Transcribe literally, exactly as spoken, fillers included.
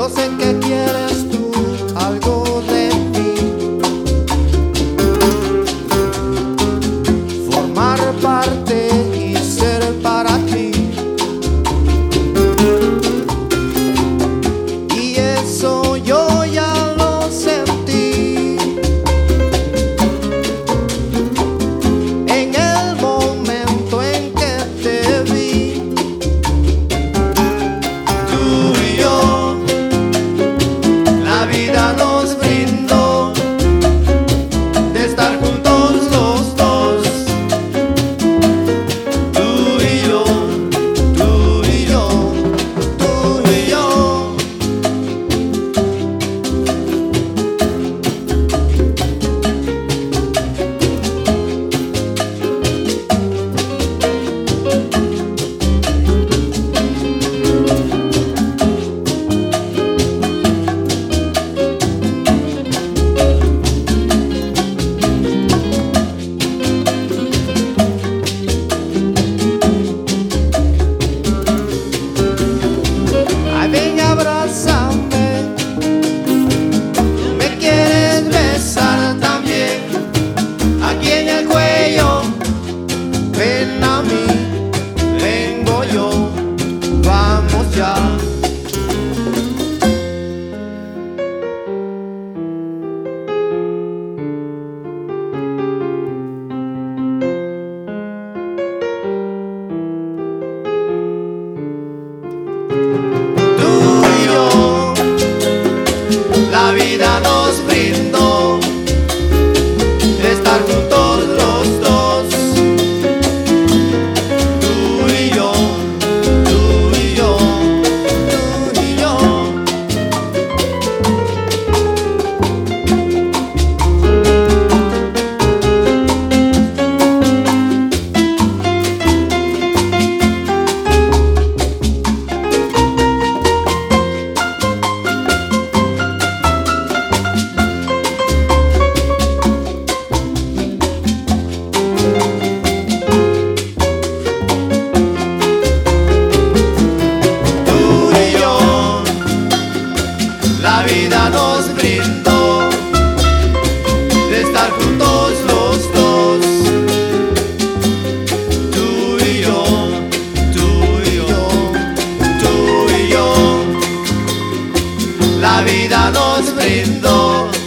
Yo sé que quieres tú algo de mí, formar parte y ser para ti. Y eso yo ya lo sentí en el momento en que te vi. Tú y yo, la vida nos brindó de estar juntos los dos. Tú y yo, tú y yo, tú y yo. Ay, ven, abrázame, me quieres besar también, aquí en el cuello. Ven a mí, vengo yo, vamos ya. Tú y yo, la vida nos brindó de estar juntos los dos. Tú y yo, tú y yo, tú y yo. Tú y yo, la vida nos brindó de estar juntos los dos. Tú y yo, tú y yo, tú y yo, la vida nos brindó